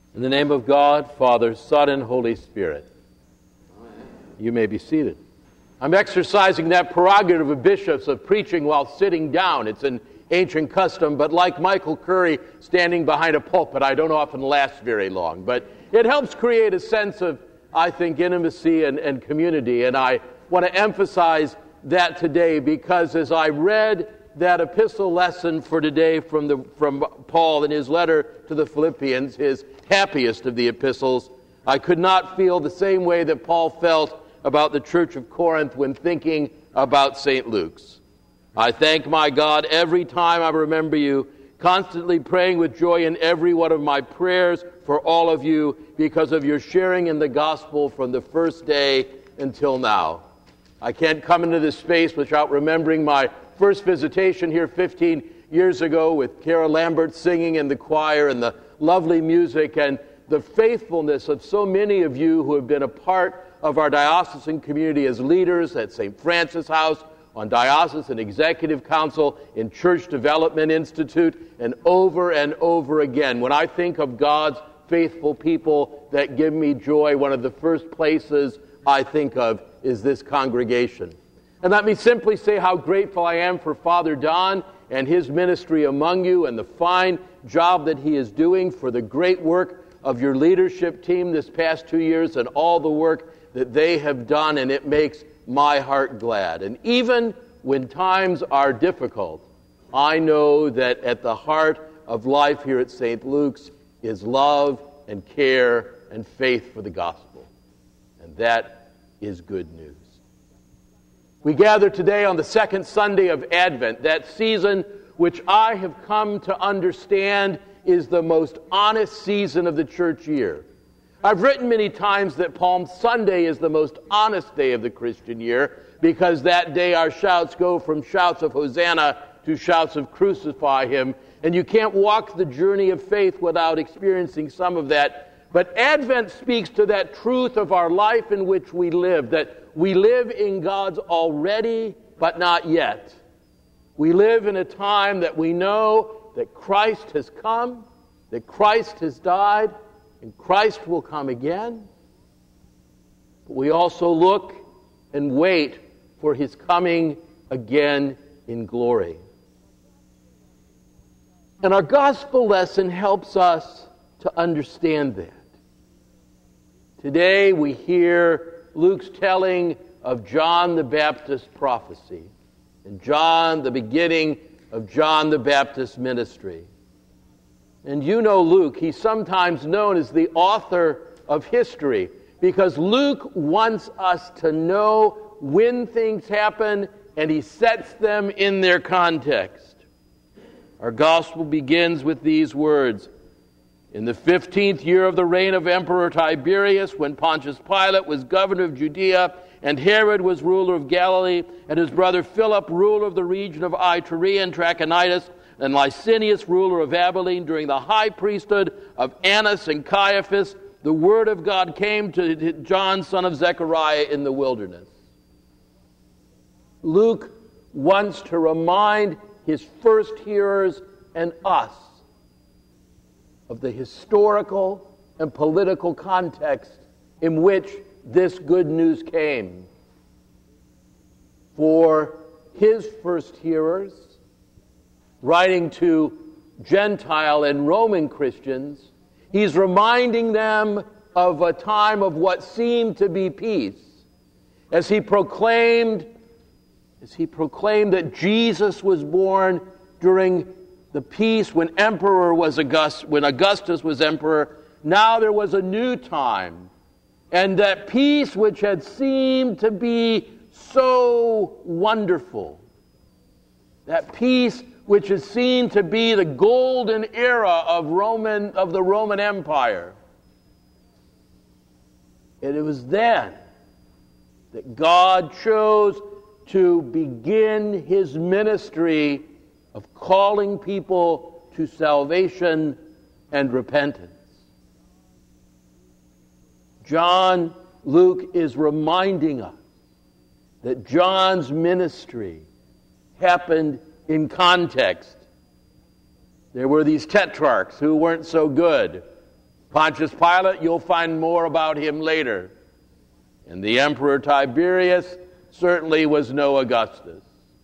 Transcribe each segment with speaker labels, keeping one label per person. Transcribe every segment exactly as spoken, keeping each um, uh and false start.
Speaker 1: In the name of God, Father, Son, and Holy Spirit. Amen. You may be seated. I'm exercising that prerogative of bishops of preaching while sitting down. It's an ancient custom, but like Michael Curry standing behind a pulpit, I don't often last very long. But it helps create a sense of, I think, intimacy and, and community. And I want to emphasize that today because as I read that epistle lesson for today from the from Paul in his letter to the Philippians, his happiest of the epistles, I could not feel the same way that Paul felt about the church of Corinth when thinking about Saint Luke's. I thank my God every time I remember you, constantly praying with joy in every one of my prayers for all of you because of your sharing in the gospel from the first day until now. I can't come into this space without remembering my first visitation here fifteen years ago with Kara Lambert singing in the choir and the lovely music and the faithfulness of so many of you who have been a part of our diocesan community as leaders at Saint Francis House, on Diocesan Executive Council, in Church Development Institute, and over and over again. When I think of God's faithful people that give me joy, one of the first places I think of is this congregation. And let me simply say how grateful I am for Father Don and his ministry among you and the fine job that he is doing, for the great work of your leadership team this past two years and all the work that they have done, and it makes my heart glad. And even when times are difficult, I know that at the heart of life here at Saint Luke's is love and care and faith for the gospel. And that is good news. We gather today on the second Sunday of Advent, that season which I have come to understand is the most honest season of the church year. I've written many times that Palm Sunday is the most honest day of the Christian year because that day our shouts go from shouts of Hosanna to shouts of crucify him, and you can't walk the journey of faith without experiencing some of that. But Advent speaks to that truth of our life in which we live, that we live in God's already, but not yet. We live in a time that we know that Christ has come, that Christ has died, and Christ will come again. But we also look and wait for his coming again in glory. And our gospel lesson helps us to understand that. Today we hear Luke's telling of John the Baptist's prophecy, and John, the beginning of John the Baptist's ministry. And you know Luke, he's sometimes known as the author of history, because Luke wants us to know when things happen, and he sets them in their context. Our gospel begins with these words. In the fifteenth year of the reign of Emperor Tiberius, when Pontius Pilate was governor of Judea, and Herod was ruler of Galilee, and his brother Philip, ruler of the region of Iturea and Trachonitis, and Licinius, ruler of Abilene, during the high priesthood of Annas and Caiaphas, the word of God came to John, son of Zechariah, in the wilderness. Luke wants to remind his first hearers and us of the historical and political context in which this good news came. For his first hearers, writing to Gentile and Roman Christians, he's reminding them of a time of what seemed to be peace, as he proclaimed, as he proclaimed that Jesus was born during the peace when Emperor was August, when Augustus was emperor. Now there was a new time, and that peace which had seemed to be so wonderful, that peace which is seen to be the golden era of Roman of the Roman Empire. And it was then that God chose to begin his ministry of calling people to salvation and repentance. John, Luke is reminding us that John's ministry happened in context. There were these tetrarchs who weren't so good. Pontius Pilate, you'll find more about him later. And the Emperor Tiberius certainly was no Augustus.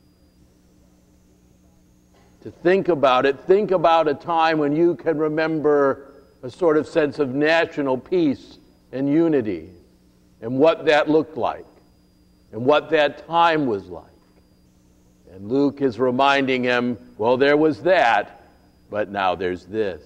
Speaker 1: To think about it, think about a time when you can remember a sort of sense of national peace and unity, and what that looked like, and what that time was like. And Luke is reminding him, well, there was that, but now there's this.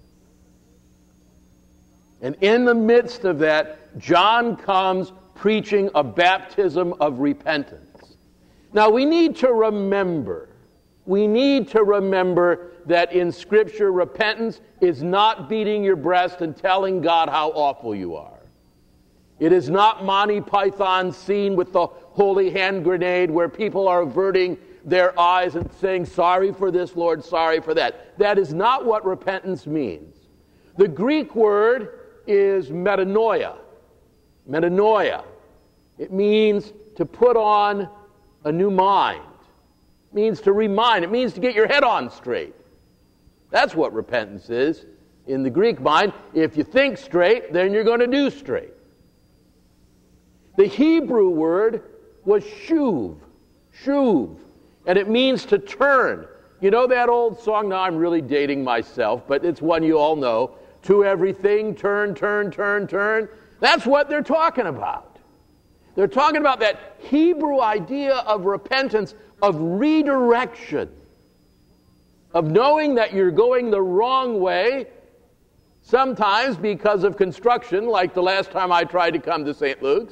Speaker 1: And in the midst of that, John comes preaching a baptism of repentance. Now, we need to remember, we need to remember that in Scripture, repentance is not beating your breast and telling God how awful you are. It is not Monty Python's scene with the holy hand grenade where people are averting their eyes and saying, sorry for this, Lord, sorry for that. That is not what repentance means. The Greek word is metanoia. Metanoia. It means to put on a new mind. It means to remind. It means to get your head on straight. That's what repentance is in the Greek mind. If you think straight, then you're going to do straight. The Hebrew word was shuv, shuv, and it means to turn. You know that old song? Now I'm really dating myself, but it's one you all know. To everything, turn, turn, turn, turn. That's what they're talking about. They're talking about that Hebrew idea of repentance, of redirection, of knowing that you're going the wrong way, sometimes because of construction, like the last time I tried to come to Saint Luke's,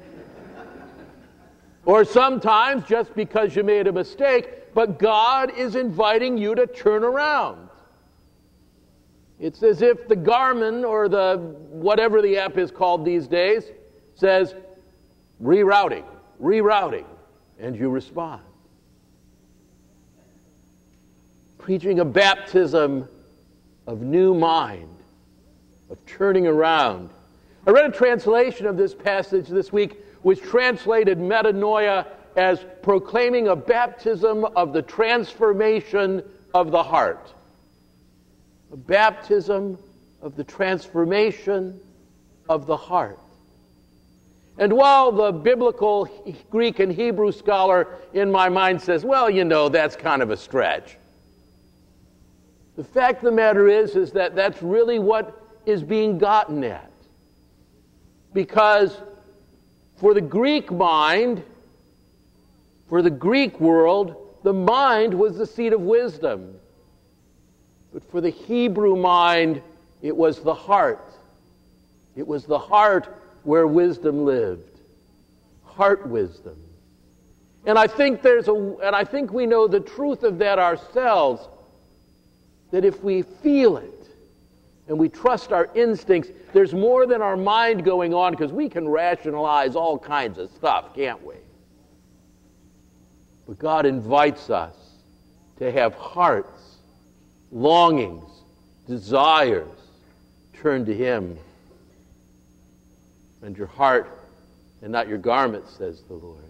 Speaker 1: or sometimes just because you made a mistake, but God is inviting you to turn around. It's as if the Garmin or the whatever the app is called these days says, rerouting, rerouting, and you respond. Preaching a baptism of new mind, of turning around. I read a translation of this passage this week which translated metanoia as proclaiming a baptism of the transformation of the heart. A baptism of the transformation of the heart. And while the biblical Greek and Hebrew scholar in my mind says, well, you know, that's kind of a stretch. The fact of the matter is, is that that's really what is being gotten at. Because for the Greek mind, for the Greek world, the mind was the seat of wisdom. But for the Hebrew mind, it was the heart. It was the heart where wisdom lived. Heart wisdom. And I think there's a and I think we know the truth of that ourselves, that if we feel it and we trust our instincts, there's more than our mind going on, because we can rationalize all kinds of stuff, can't we? But God invites us to have hearts, longings, desires, turn to Him. And your heart and not your garment, says the Lord.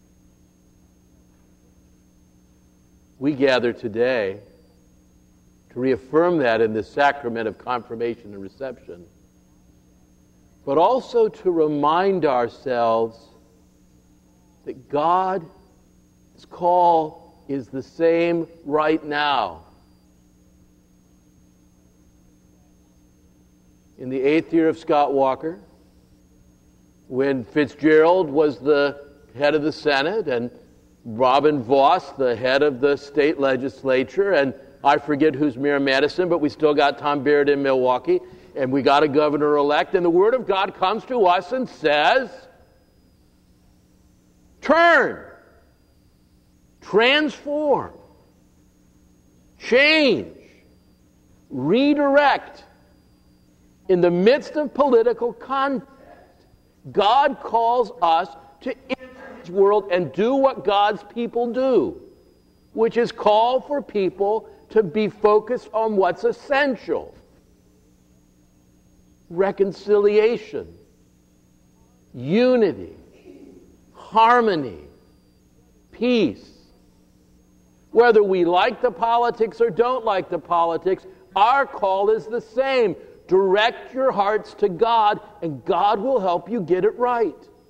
Speaker 1: We gather today to reaffirm that in the sacrament of confirmation and reception, but also to remind ourselves that God's call is the same right now. In the eighth year of Scott Walker, when Fitzgerald was the head of the Senate and Robin Vos the head of the state legislature, and I forget who's Mayor Madison, but we still got Tom Barrett in Milwaukee, and we got a governor-elect, and the Word of God comes to us and says, turn, transform, change, redirect. In the midst of political context, God calls us to enter His world and do what God's people do, which is call for people to be focused on what's essential. Reconciliation, unity, harmony, peace. Whether we like the politics or don't like the politics, our call is the same. Direct your hearts to God, and God will help you get it right.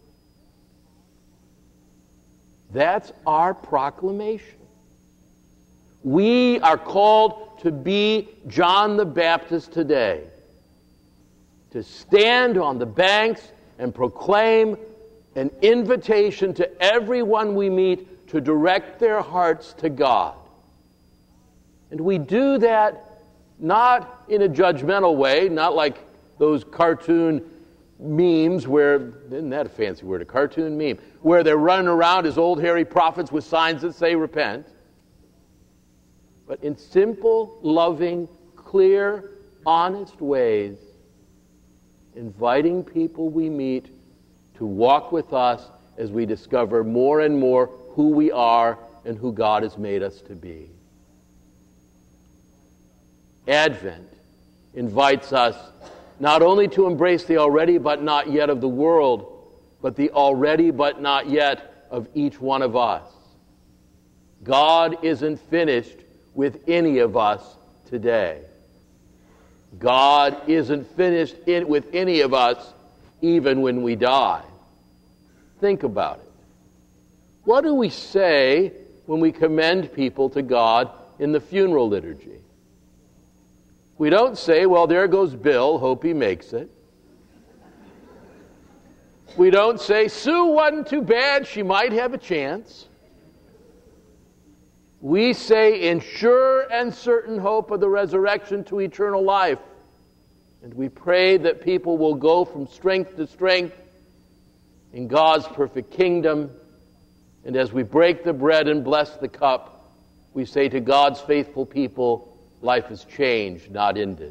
Speaker 1: That's our proclamation. We are called to be John the Baptist today, to stand on the banks and proclaim an invitation to everyone we meet to direct their hearts to God. And we do that not in a judgmental way, not like those cartoon memes where, isn't that a fancy word, a cartoon meme, where they're running around as old hairy prophets with signs that say repent. But in simple, loving, clear, honest ways, inviting people we meet to walk with us as we discover more and more who we are and who God has made us to be. Advent invites us not only to embrace the already but not yet of the world, but the already but not yet of each one of us. God isn't finished with any of us today. God isn't finished in, with any of us even when we die. Think about it. What do we say when we commend people to God in the funeral liturgy? We don't say, well, there goes Bill, hope he makes it. We don't say, Sue wasn't too bad, she might have a chance. We say, in sure and certain hope of the resurrection to eternal life. And we pray that people will go from strength to strength in God's perfect kingdom. And as we break the bread and bless the cup, we say to God's faithful people, life is changed, not ended.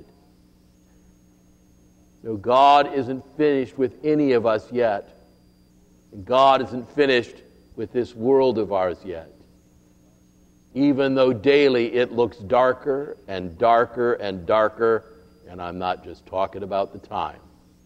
Speaker 1: No, God isn't finished with any of us yet. And God isn't finished with this world of ours yet. Even though daily it looks darker and darker and darker, and I'm not just talking about the time.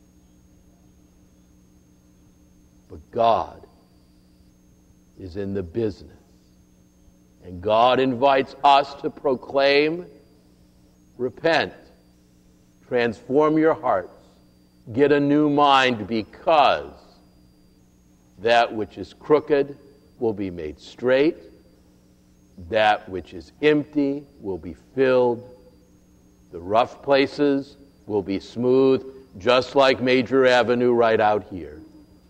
Speaker 1: But God is in the business. And God invites us to proclaim, repent, transform your hearts, get a new mind, because that which is crooked will be made straight, that which is empty will be filled, the rough places will be smooth, just like Major Avenue right out here.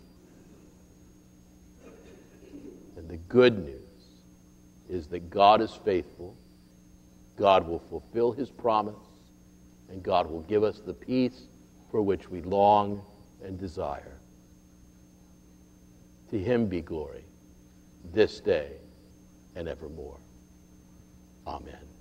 Speaker 1: And the good news is that God is faithful, God will fulfill His promise, and God will give us the peace for which we long and desire. To Him be glory, this day and evermore. Amen.